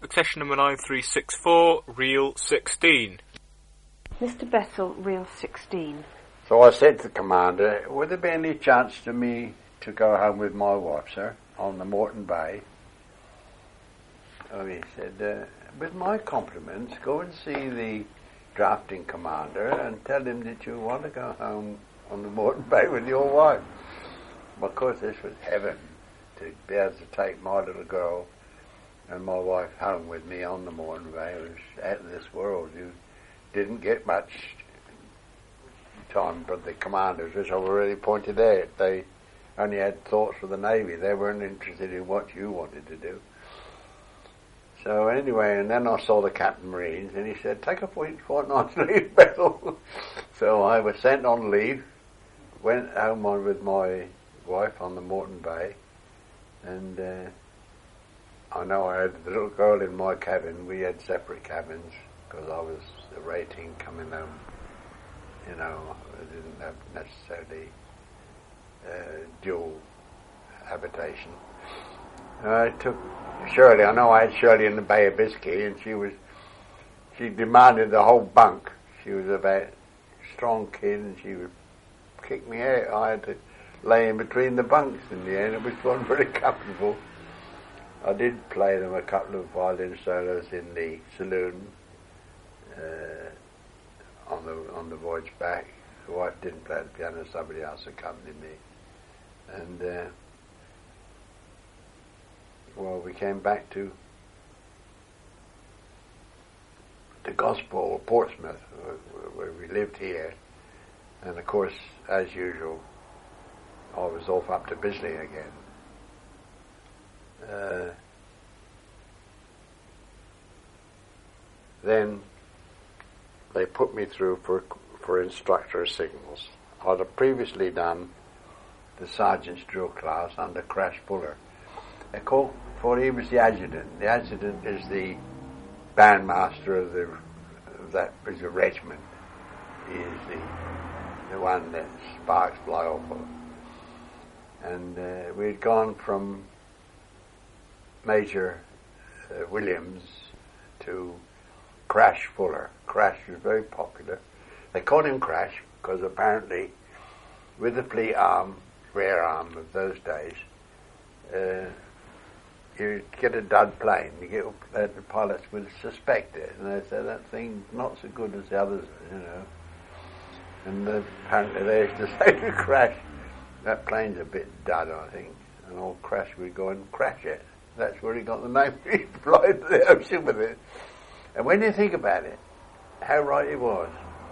Accession number 9364, reel 16. Mr. Bessel, reel 16. So I said to the commander, would there be any chance to me to go home with my wife, sir, on the Moreton Bay? So he said, with my compliments, go and see the drafting commander and tell him that you want to go home on the Moreton Bay with your wife. Well, of course, this was heaven, to be able to take my little girl and my wife home with me on the Moreton Bay. It was out of this world. You didn't get much time, but the commanders, which I've already pointed out, they only had thoughts for the Navy. They weren't interested in what you wanted to do. So anyway, and then I saw the Captain Marines, and he said, take a fortnight's leave, Bethel. So I was sent on leave, went home with my wife on the Moreton Bay, and I know I had the little girl in my cabin. We had separate cabins, because I was a rating coming home. You know, I didn't have necessarily dual habitation. I took Shirley. I know I had Shirley in the Bay of Biscay, and she demanded the whole bunk. She was a strong kid, and she would kick me out. I had to lay in between the bunks in the end. It was not very comfortable. I did play them a couple of violin solos in the saloon on the voyage back. The wife didn't play the piano; somebody else accompanied me, and we came back to Gosport, Portsmouth, where we lived here, and of course, as usual, I was off up to Bisley again. Then they put me through for instructor signals. I'd have previously done the sergeant's drill class under Crash Fuller. They called for he was the adjutant. The adjutant is the bandmaster of that is a regiment. He is the one that sparks fly off of. And we'd gone from Major Williams to Crash Fuller. Crash was very popular. They called him Crash because apparently with the fleet arm, rare arm of those days, you get a dud plane, the pilots would suspect it, and they say that thing's not so good as the others, you know. And apparently they used to say to Crash, that plane's a bit dud, I think. And old Crash would go and crash it. That's where he got the name. He fly to the ocean with it. And when you think about it, how right he was.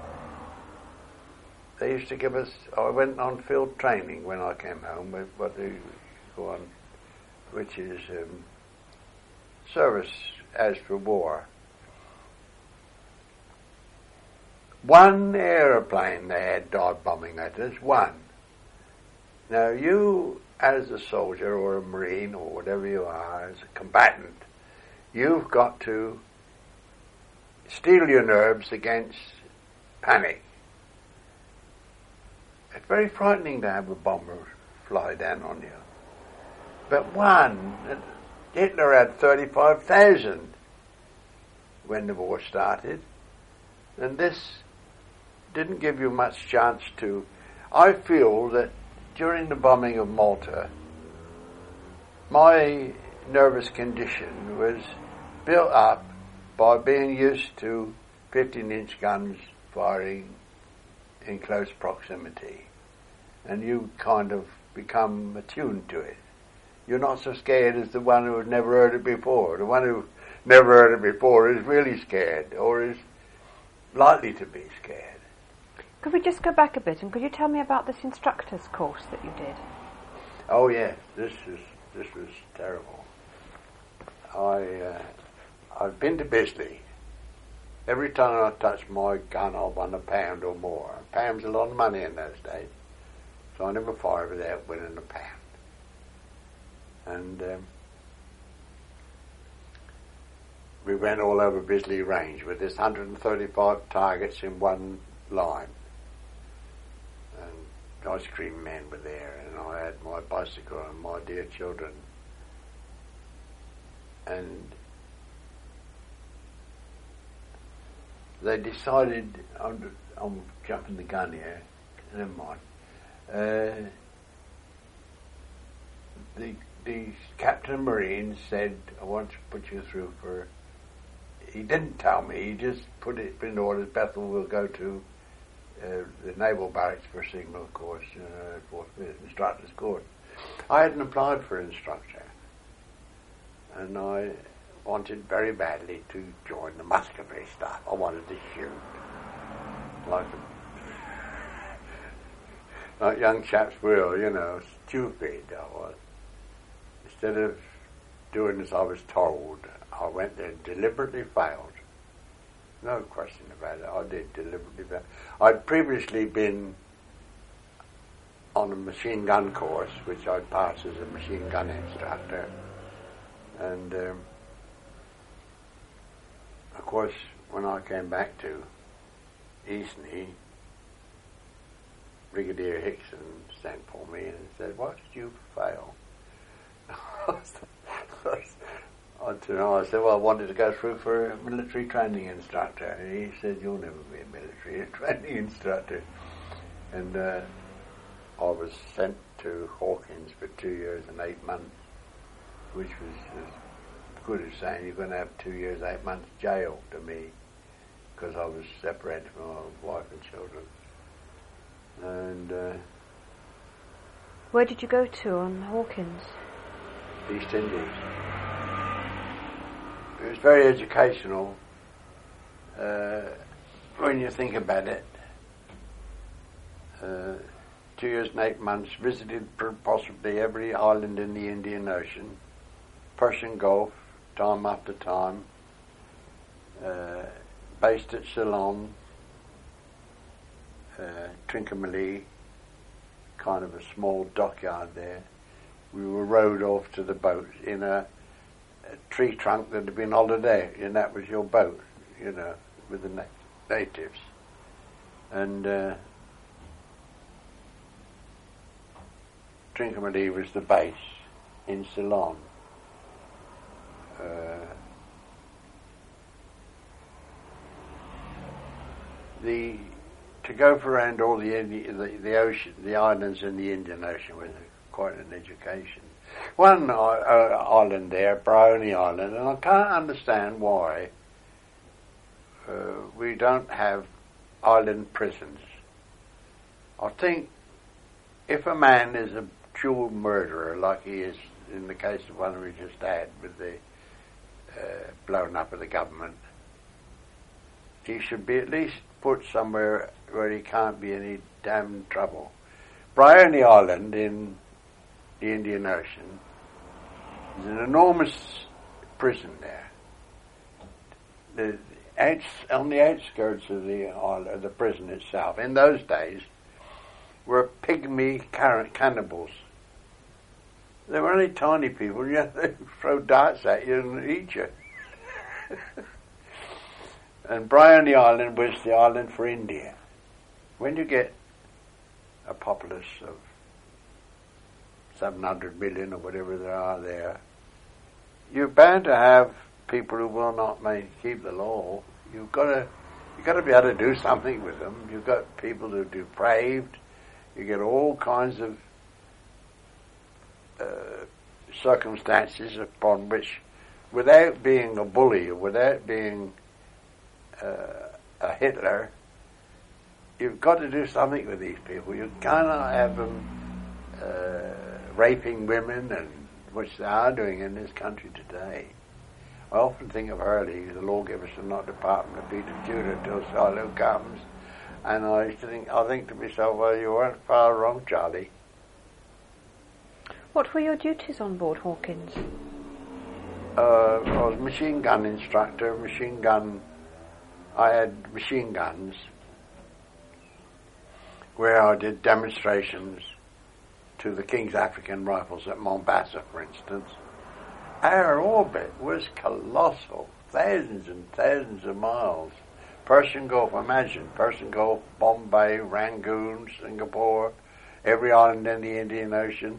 They used to give us, I went on field training when I came home with what they go on, which is service as for war. One aeroplane they had dive bombing at us, one. Now you, as a soldier or a marine or whatever you are, as a combatant, you've got to steel your nerves against panic. It's very frightening to have a bomber fly down on you. But one, Hitler had 35,000 when the war started, and this didn't give you much chance to. I feel that during the bombing of Malta, my nervous condition was built up by being used to 15-inch guns firing in close proximity, and you kind of become attuned to it. You're not so scared as the one who had never heard it before. The one who never heard it before is really scared, or is likely to be scared. Could we just go back a bit, and could you tell me about this instructor's course that you did? Oh yes, this was terrible. I've been to Bisley. Every time I touched my gun, I won £1 or more. A pound's a lot of money in those days, so I never fired without winning £1. And we went all over Bisley Range with this 135 targets in one line. And ice cream men were there, and I had my bicycle and my dear children. And they decided, I'm jumping the gun here, never mind. The Captain of Marines said, I want to put you through for... He didn't tell me, he just put it in orders. Bethel will go to the Naval Barracks for signal course, for instructor's course. I hadn't applied for instructor, and I wanted very badly to join the musketry stuff. I wanted to shoot like young chaps will, stupid I was. Instead of doing as I was told, I went there and deliberately failed. No question about it, I did deliberately fail. I'd previously been on a machine gun course, which I'd passed as a machine gun instructor. And, of course, when I came back to Eastney, Brigadier Hickson sent for me and said, "Why did you fail?" I said, "Well, I wanted to go through for a military training instructor." And he said, "You'll never be a military training instructor." And I was sent to Hawkins for 2 years and 8 months, which was as good as saying you're going to have 2 years, 8 months jail to me, because I was separated from my wife and children. And where did you go to on Hawkins? East Indies. It was very educational when you think about it. 2 years and 8 months, visited possibly every island in the Indian Ocean, Persian Gulf, time after time, based at Ceylon, Trincomalee, kind of a small dockyard there. We were rowed off to the boat in a tree trunk that had been holiday, and that was your boat, with the natives. And Trincomalee was the base in Ceylon. To go around all the ocean, the islands in the Indian Ocean was quite an education. One island there, Bryony Island, and I can't understand why we don't have island prisons. I think if a man is a dual murderer, like he is in the case of one we just had with the blown up of the government, he should be at least put somewhere where he can't be any damn trouble. Bryony Island in the Indian Ocean is an enormous prison there. On the outskirts of the island, of the prison itself, in those days, were pygmy cannibals. They were only tiny people, they throw darts at you and eat you. And Bryony Island was the island for India. When you get a populace of 700 million or whatever there are there, you're bound to have people who will not keep the law. You've got to be able to do something with them. You've got people who are depraved. You get all kinds of circumstances upon which, without being a bully or without being a Hitler, you've got to do something with these people. You cannot have them raping women, and which they are doing in this country today. I often think of Hurley, the lawgivers are not Department of Beat of Judah till Shiloh comes, and I think to myself, well, you weren't far wrong, Charlie. What were your duties on board Hawkins? I was machine gun instructor, I had machine guns where I did demonstrations to the King's African Rifles at Mombasa, for instance. Our orbit was colossal, thousands and thousands of miles. Persian Gulf, imagine, Persian Gulf, Bombay, Rangoon, Singapore, every island in the Indian Ocean,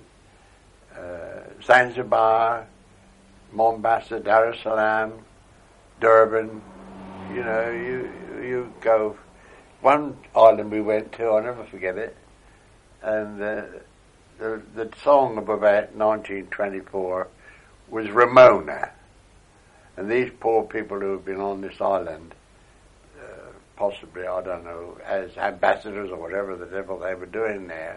Zanzibar, Mombasa, Dar es Salaam, Durban. you go. One island we went to, I'll never forget it, and the song of about 1924 was Ramona. And these poor people who have been on this island, possibly, I don't know, as ambassadors or whatever the devil they were doing there,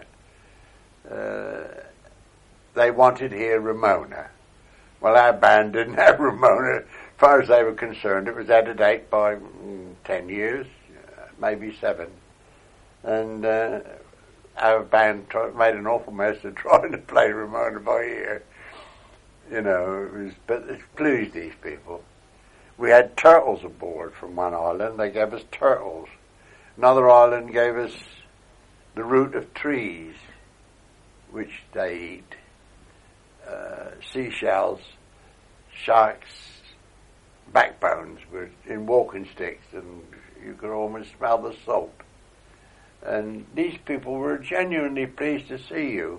they wanted to hear Ramona. Well, our band didn't have Ramona. As far as they were concerned, it was out of date by 10 years, maybe 7. And our band made an awful mess of trying to play Ramona by ear. You know, but it pleased these people. We had turtles aboard from one island. They gave us turtles. Another island gave us the root of trees, which they eat. Seashells, sharks, backbones were in walking sticks, and you could almost smell the salt. And these people were genuinely pleased to see you.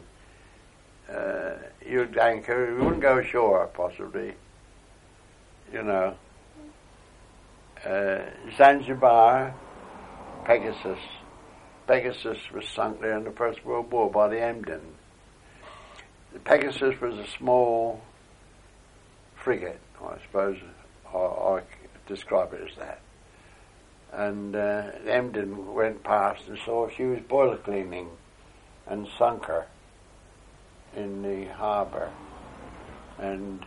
You'd anchor, you wouldn't go ashore, possibly. You know. Zanzibar, Pegasus. Pegasus was sunk there in the First World War by the Emden. The Pegasus was a small frigate, I suppose I describe it as that. And the Emden went past and saw she was boiler cleaning and sunk her in the harbour. And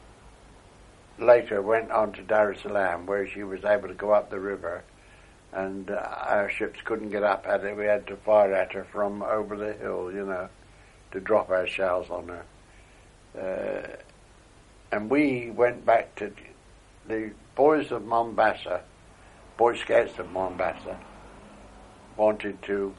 later went on to Dar es Salaam, where she was able to go up the river, and our ships couldn't get up at it. We had to fire at her from over the hill, you know, to drop our shells on her. And we went back to the boys of Mombasa, Boy Scouts of Mombasa, wanted to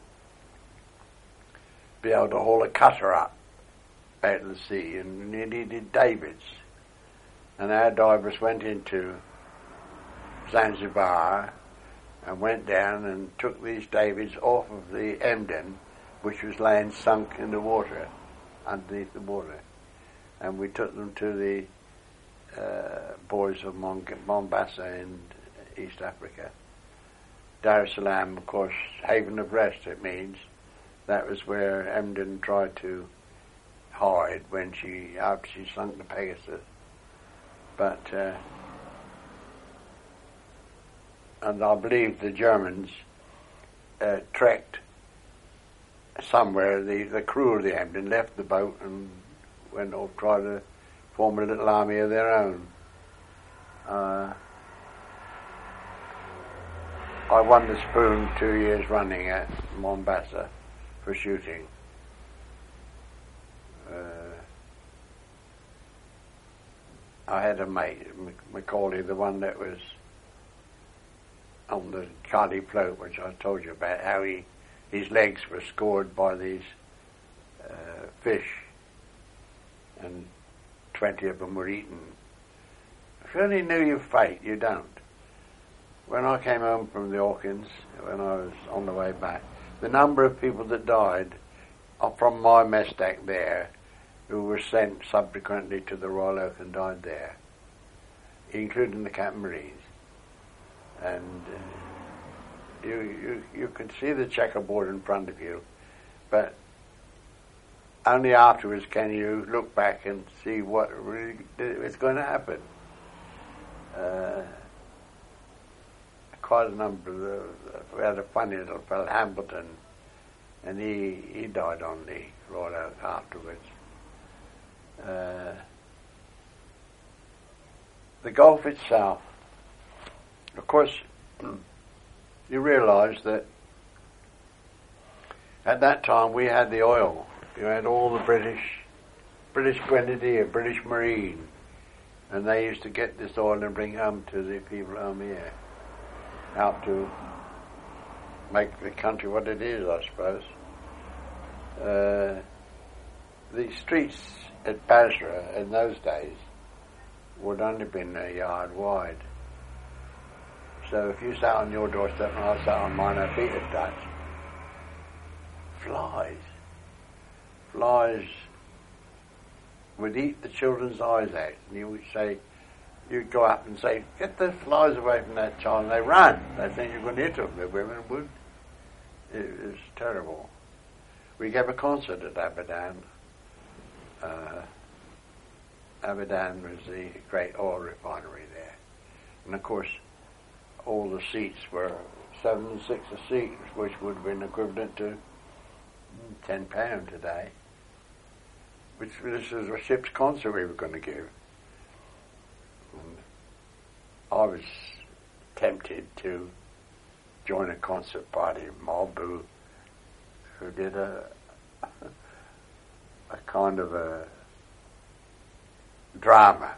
be able to haul a cutter up out of the sea, and they needed davits. And our divers went into Zanzibar and went down and took these davits off of the Emden, which was lying sunk in the water, underneath the water. And we took them to the boys of Mombasa in East Africa. Dar es Salaam, of course, haven of rest, it means. That was where Emden tried to hide when after she sunk the Pegasus. But, and I believe the Germans trekked somewhere. The crew of the Emden left the boat and went off trying to form a little army of their own. I won the spoon 2 years running at Mombasa for shooting. I had a mate, Macaulay, the one that was on the Cardi float, which I told you about, how his legs were scored by these fish, and 20 of them were eaten. If you only knew your fate, you don't. When I came home from the Hawkins, when I was on the way back, the number of people that died from my mess deck there, who were sent subsequently to the Royal Oak and died there, including the Captain Marines. And you can see the checkerboard in front of you, but only afterwards can you look back and see what really is going to happen. Quite a number we had a funny little fellow, Hambleton, and he died on the Royal Oak afterwards. The Gulf itself, of course, you realise that at that time we had the oil. You had all the British Grenadier, British Marine, and they used to get this oil and bring home to the people home here, out to make the country what it is, I suppose. The streets at Basra in those days would only been a yard wide. So if you sat on your doorstep and I sat on mine, our feet had touched. Flies would eat the children's eyes out. And you would say, you'd go up and say, get the flies away from that child, and they run. They think you're going to hit them. The women would. It was terrible. We gave a concert at Aberdan. Aberdan was the great oil refinery there. And of course, all the seats were 7 and 6 a seat, which would have been equivalent to £10 today. This was a ship's concert we were going to give. And I was tempted to join a concert party mob who did a kind of a drama.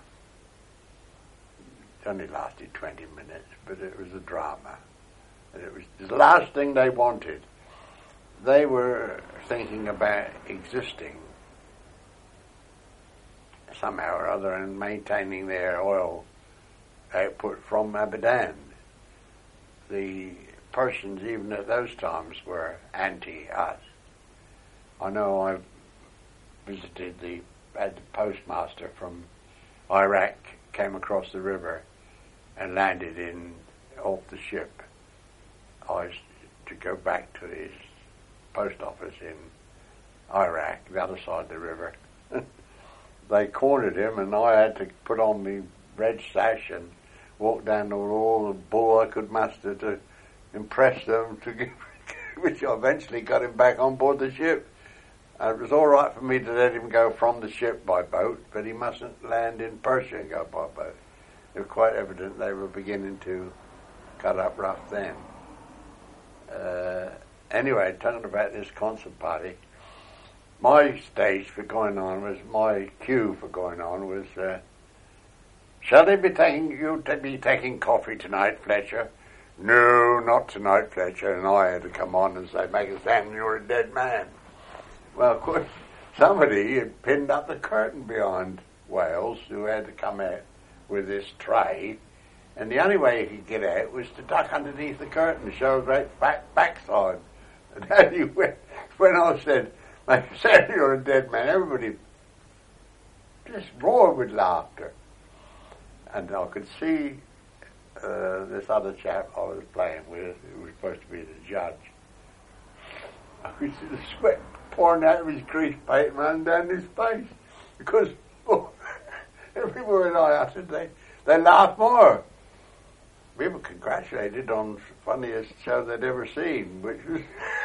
It only lasted 20 minutes, but it was a drama. And it was the last thing they wanted. They were thinking about existing somehow or other and maintaining their oil output from Aberdan. The Persians, even at those times, were anti-us. I know I visited had the postmaster from Iraq came across the river and landed off the ship. I was to go back to his post office in Iraq, the other side of the river. They cornered him, and I had to put on my red sash and walk down all the bull I could muster to impress them, which eventually got him back on board the ship. And it was all right for me to let him go from the ship by boat, but he mustn't land in Persia and go by boat. It was quite evident they were beginning to cut up rough then. Anyway, talking about this concert party, my stage for going on was, my cue for going on was, shall they be taking coffee tonight, Fletcher? No, not tonight, Fletcher. And I had to come on and say, make a stand, you're a dead man. Well, of course, somebody had pinned up the curtain behind Wales, who had to come out with this tray, and the only way he could get out was to duck underneath the curtain and show a great fat backside. And anyway, when I said, make a stand, you're a dead man, everybody just roared with laughter. And I could see this other chap I was playing with, who was supposed to be the judge. I could see the sweat pouring out of his grease paint running down his face, because every word I uttered, they laughed more. We were congratulated on the funniest show they'd ever seen, which was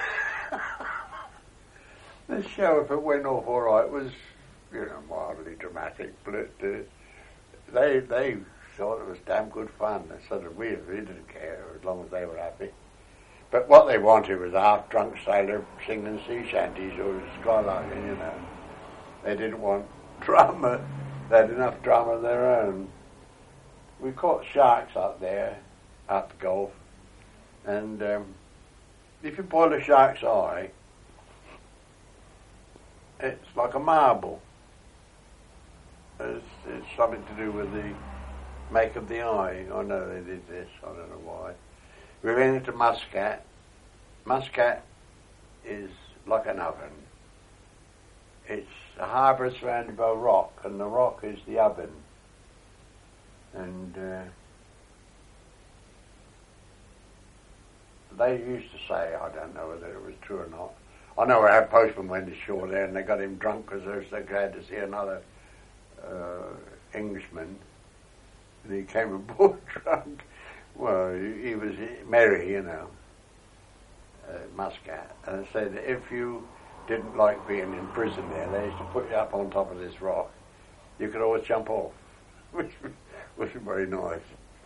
this show. If it went off all right, was mildly dramatic, but they thought it was damn good fun. So that we didn't care as long as they were happy. But what they wanted was a half-drunk sailor singing sea shanties or skylarking, They didn't want drama. They had enough drama of their own. We caught sharks up there, up the Gulf, and if you boil a shark's eye, it's like a marble. It's something to do with the make of the eye. I know they did this, I don't know why. We went into Muscat. Muscat is like an oven. It's a harbour surrounded by rock, and the rock is the oven. And they used to say, I don't know whether it was true or not, I know our postman went ashore there and they got him drunk because they were so glad to see another Englishman. And he came aboard drunk. Well, he was merry, Muscat. And said if you didn't like being in prison there, they used to put you up on top of this rock. You could always jump off, which was very nice.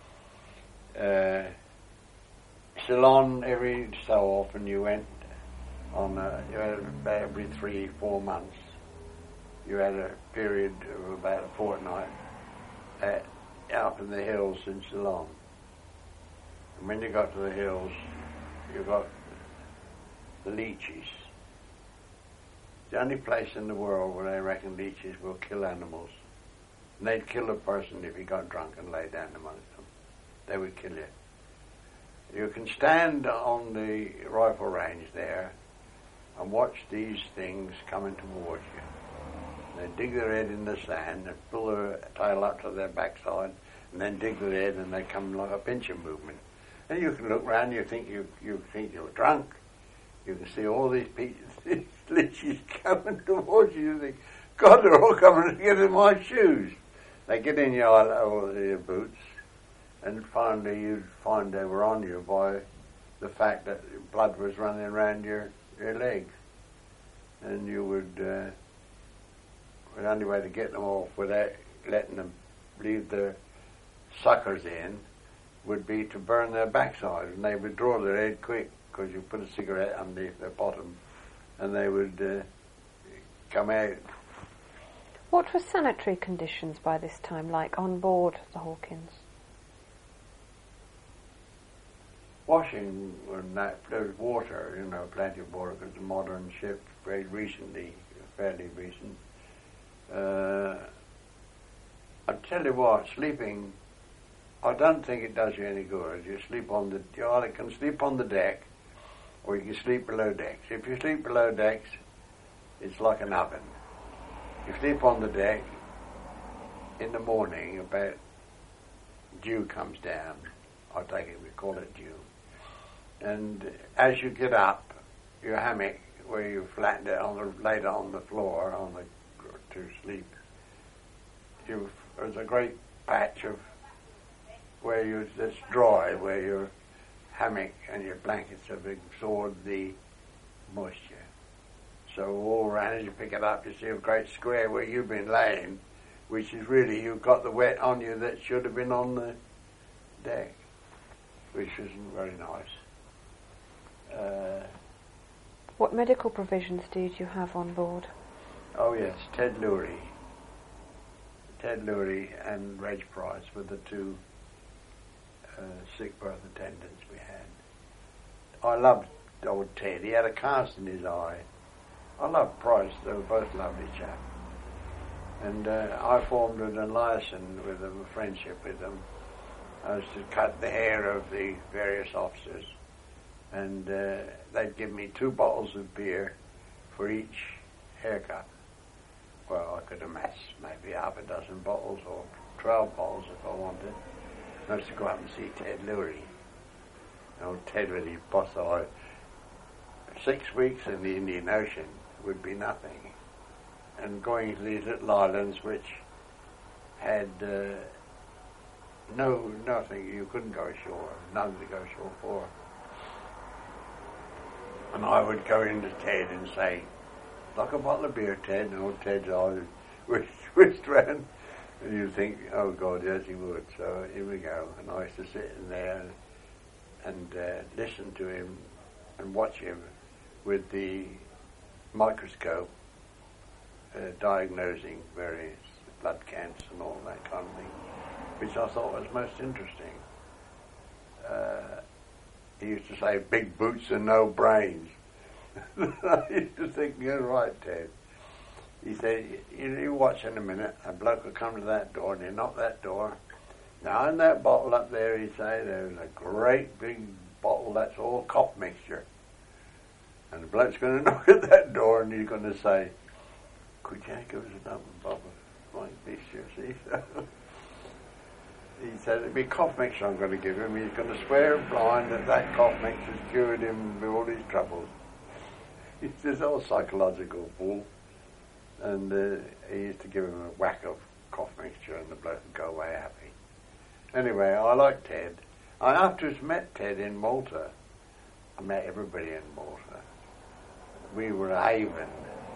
Ceylon, every so often you went on, you had about every 3-4 months, you had a period of about a fortnight up in the hills in Ceylon. And when you got to the hills, you got the leeches. The only place in the world where they reckon leeches will kill animals. And they'd kill a person if he got drunk and lay down amongst them. They would kill you. You can stand on the rifle range there and watch these things coming towards you. They dig their head in the sand and pull their tail up to their backside and then dig with it, and they come like a pincher movement. And you can look round, you think you're drunk. You can see all these leeches coming towards you. You think, God, they're all coming to get in my shoes. They get in your boots, and finally you'd find they were on you by the fact that blood was running around your legs. And you would, the only way to get them off without letting them leave their suckers in would be to burn their backside, and they would draw their head quick, because you put a cigarette underneath their bottom, and they would come out. What were sanitary conditions by this time like on board the Hawkins? Washing, there was water, plenty of water, because it's a modern ship, very recently, fairly recent. I tell you what, sleeping, I don't think it does you any good. You either can sleep on the deck, or you can sleep below decks. If you sleep below decks, it's like an oven. You sleep on the deck, in the morning, about dew comes down. I take it we call it dew. And as you get up, your hammock, where you flattened it laid it on the floor to sleep, there's a great patch of where it's dry, where your hammock and your blankets have absorbed the moisture. So all around, as you pick it up, you see a great square where you've been laying, which is really, you've got the wet on you that should have been on the deck, which isn't very nice. What medical provisions did you have on board? Oh yes, Ted Lurie and Reg Price were the two sick berth attendants we had. I loved old Ted. He had a cast in his eye. I loved Price. They were both lovely chaps. And I formed an alliance with them, a friendship with them. I was to cut the hair of the various officers, and they'd give me 2 bottles of beer for each haircut. Well, I could amass maybe half a dozen bottles or 12 bottles if I wanted. I used to go up and see Ted Lurie. Old Ted with his boss eye. 6 weeks in the Indian Ocean would be nothing. And going to these little islands which had nothing, you couldn't go ashore, nothing to go ashore for. And I would go into Ted and say, like a bottle of beer, Ted, and old Ted's eyes switched round, and you'd think, oh God, yes he would. So here we go. And I used to sit in there and listen to him and watch him with the microscope, diagnosing various blood counts and all that kind of thing, which I thought was most interesting. He used to say, big boots and no brains. I used to think, you're right, Ted. He said, you watch in a minute, a bloke will come to that door, and he'll knock that door. Now, in that bottle up there, he'd say, there's a great big bottle that's all cough mixture. And the bloke's going to knock at that door, and he's going to say, could you give us another bottle like this, you see? He said, it'd be cough mixture I'm going to give him. He's going to swear blind that cough mixture's cured him of all his troubles. It's this old psychological fool. And he used to give him a whack of cough mixture, and the bloke would go away happy. Anyway, I liked Ted. I afterwards met Ted in Malta. I met everybody in Malta. We were a haven.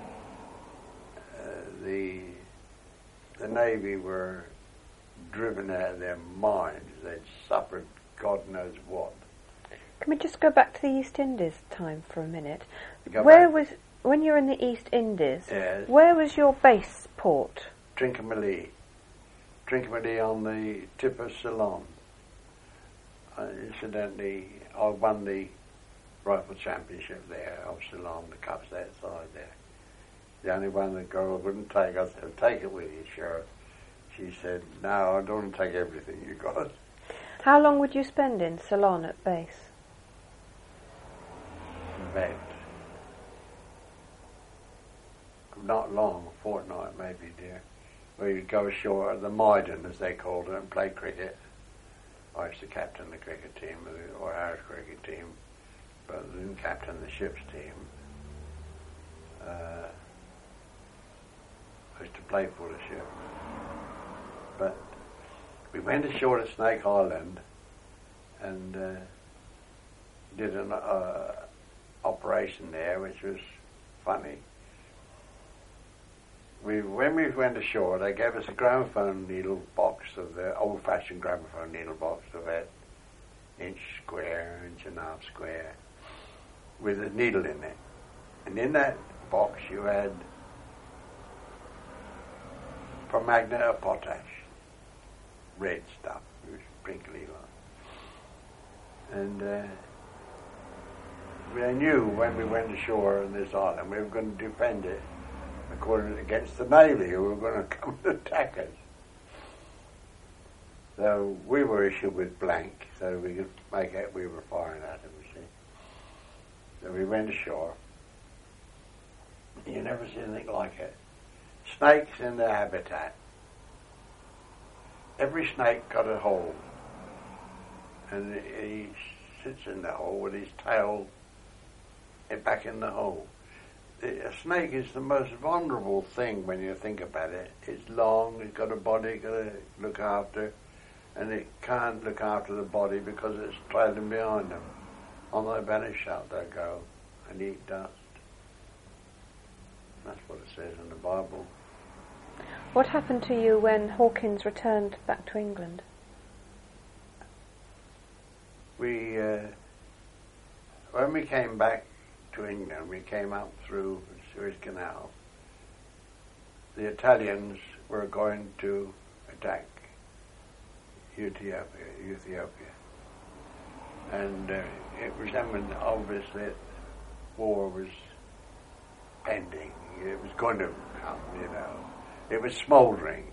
The Navy were driven out of their minds. They'd suffered God knows what. Can we just go back to the East Indies time for a minute? When you were in the East Indies, yes. Where was your base port? Trincomalee on the tip of Ceylon. Incidentally, I won the rifle championship there of Ceylon, the cup's outside there. The only one the girl wouldn't take. I said, take it with you, Sheriff. She said, no, I don't want to take everything you got. How long would you spend in Ceylon at base? About not long, a fortnight maybe, dear. we'd go ashore at the Maidan, as they called it, and play cricket. I used to captain the cricket team, or our cricket team, but I didn't captain the ship's team. I used to play for the ship. But we went ashore at Snake Island and did an operation there, which was funny. When we went ashore, they gave us a gramophone needle box, of the old-fashioned gramophone needle box of that inch square, inch and a half square, with a needle in it. And in that box you had permanganate of potash, red stuff, it was sprinkly like. And we knew when we went ashore on this island we were going to defend it against the Navy, who were going to come and attack us. So we were issued with blank, so we could make out we were firing at them, you see. So we went ashore. You never see anything like it. Snakes in their habitat. Every snake got a hole, and he sits in the hole with his tail back in the hole. A snake is the most vulnerable thing when you think about it. It's long, it's got a body it's got to look after, and it can't look after the body because it's trailing behind them. On their belly shut they go and eat dust. That's what it says in the Bible. What happened to you when Hawkins returned back to England? When we came back to England, we came up through the Suez Canal. The Italians were going to attack Ethiopia. And it was then when obviously war was pending. It was going to come, you know. It was smouldering.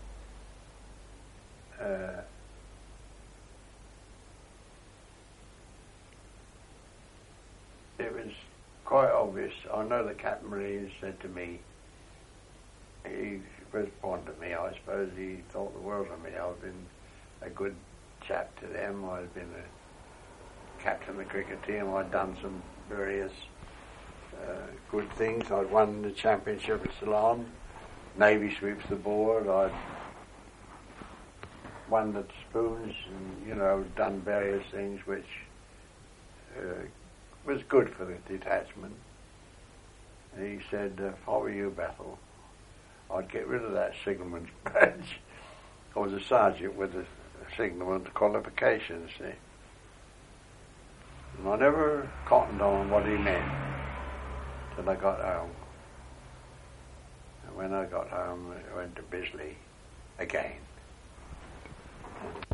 It was quite obvious. I know the Captain Marines said to me, he was fond of me, I suppose. He thought the world of me. I've been a good chap to them. I've been a captain of the cricket team. I'd done some various good things. I'd won the championship at Ceylon. Navy sweeps the board. I'd won the spoons and, you know, done various things which was good for the detachment. And he said, if I were you, Bethel, I'd get rid of that signalman's badge. I was a sergeant with a signalman's qualifications, see. And I never cottoned on what he meant till I got home. And when I got home, I went to Bisley again.